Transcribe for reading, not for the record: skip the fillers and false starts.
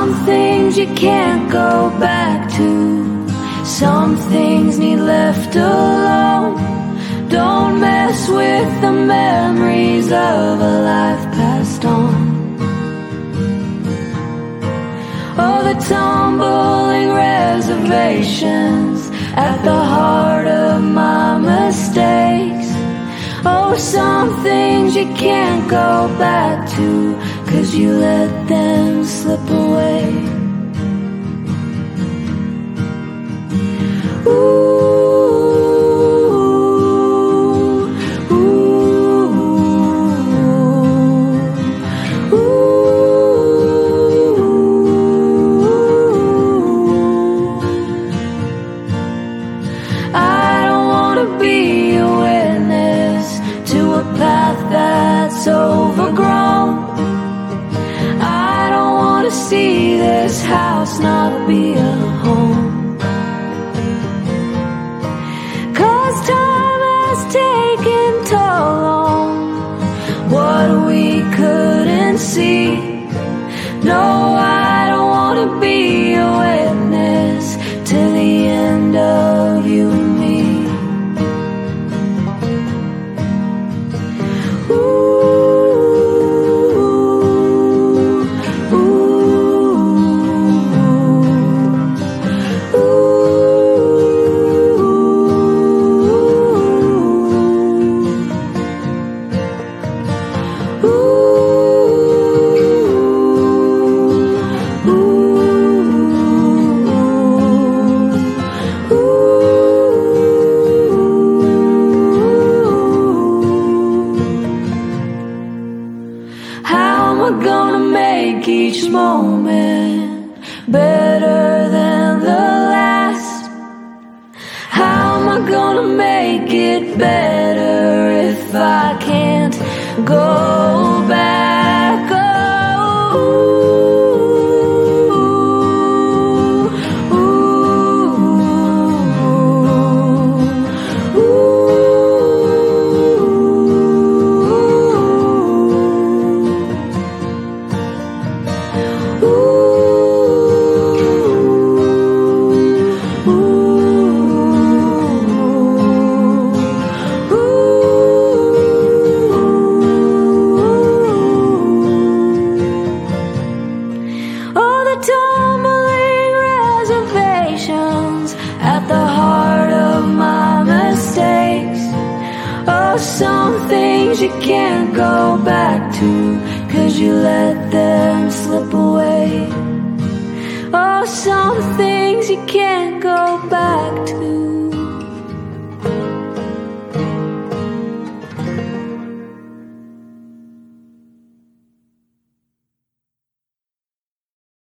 Some things you can't go back to. Some things need left alone. Don't mess with the memories of a life passed on. Oh, the tumbling reservations at the heart of my mistakes. Oh, some things you can't go back to, 'cause you let them slip away. Ooh. Overgrown. I don't want to see this house not be a home. 'Cause time has taken toll on what we couldn't see. No, I don't want to be a witness to the end of you and me. Ooh. Each moment better than the last. How am I gonna make it better if I can't go back? Oh, ooh, ooh, ooh. Tumbling reservations at the heart of my mistakes. Oh, some things you can't go back to, 'cause you let them slip away. Oh, some things you can't go